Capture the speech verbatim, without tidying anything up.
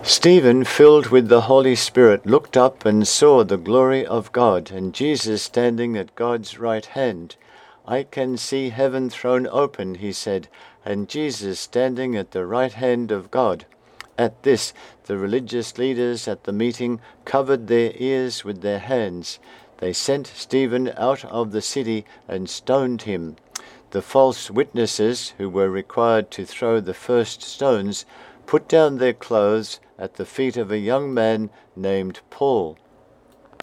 Stephen, filled with the Holy Spirit, looked up and saw the glory of God and Jesus standing at God's right hand. "I can see heaven thrown open," he said, "and Jesus standing at the right hand of God." At this, the religious leaders at the meeting covered their ears with their hands. They sent Stephen out of the city and stoned him. The false witnesses, who were required to throw the first stones, put down their clothes at the feet of a young man named Paul.